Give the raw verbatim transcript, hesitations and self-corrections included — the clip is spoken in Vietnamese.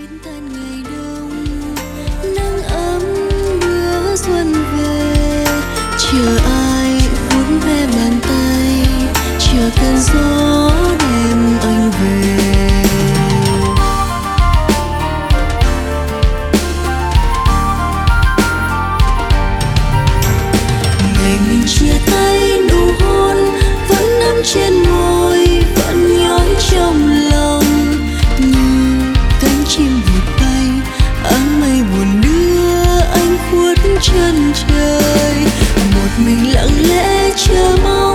tan ngày đông, nắng ấm đưa xuân về, chờ ai vuốt ve bàn tay, chờ cơn gió đem anh về. Ngày mình chia tay nụ hôn vẫn nắm trên môi, vẫn nhói trong lòng như cánh chim vụt bay, áng mây buồn đưa anh khuất chân trời, một mình lặng lẽ chờ mong